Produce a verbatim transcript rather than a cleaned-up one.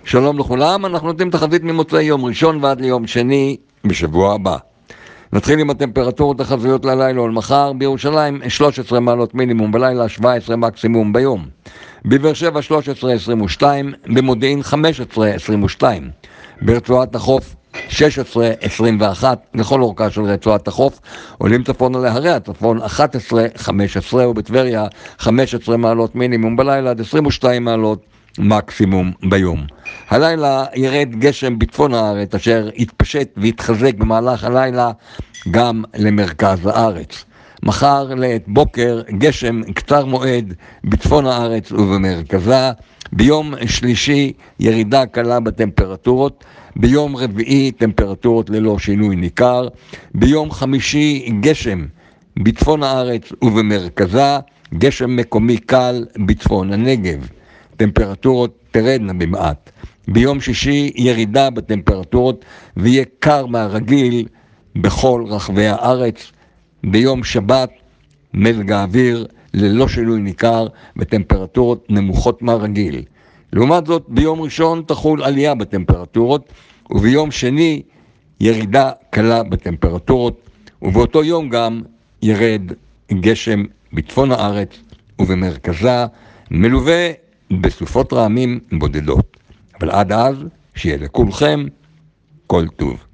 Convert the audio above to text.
שלום לכולם, אנחנו נותנים תחזית ממוצאי יום ראשון ועד ליום שני בשבוע הבא. נתחיל עם הטמפרטורות החזויות ללילה ולמחר. בירושלים שלוש עשרה מעלות מינימום בלילה, שבע עשרה מקסימום ביום. בבאר שבע שלוש עשרה עשרים ושתיים, במודיעין חמש עשרה עשרים ושתיים, ברצועת החוף שש עשרה עשרים ואחת לכל אורכה של רצועת החוף. עולים צפונה להרי הצפון אחת עשרה חמש עשרה, ובטבריה חמש עשרה מעלות מינימום בלילה עד עשרים ושתיים מעלות מקסימום ביום. הלילה ירד גשם בצפון הארץ אשר יתפשט ויתחזק במהלך הלילה גם למרכז הארץ. מחר לעת בוקר גשם קצר מועד בצפון הארץ ובמרכזה. ביום שלישי ירידה קלה בטמפרטורות. ביום רביעי טמפרטורות ללא שינוי ניכר. ביום חמישי גשם בצפון הארץ ובמרכזה. גשם מקומי קל בצפון הנגב. טמפרטורות תרדנה במעט. ביום שישי ירידה בטמפרטורות ויהיה קר מהרגיל בכל רחבי הארץ. ביום שבת מזג האוויר ללא שינוי ניכר בטמפרטורות נמוכות מהרגיל. לעומת זאת ביום ראשון תחול עלייה בטמפרטורות, וביום שני ירידה קלה בטמפרטורות, ובאותו יום גם ירד גשם בצפון הארץ ובמרכזה, מלווה בסופות רעמים בודדות. אבל עד אז שיהיה לכולכם כל טוב.